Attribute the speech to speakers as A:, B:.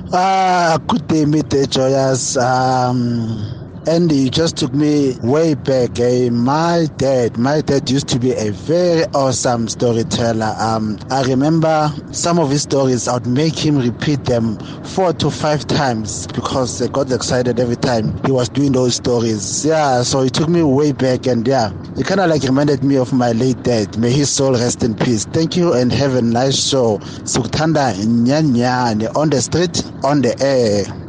A: Good day, Mr. Joyous. Andy, you just took me way back. My dad used to be a very awesome storyteller. I remember some of his stories. I would make him repeat them 4 to 5 times because I got excited every time he was doing those stories. Yeah, so it took me way back, and yeah, it kind of like reminded me of my late dad. May his soul rest in peace. Thank you and have a nice show. Suktanda Nyanyane on the street, on the air.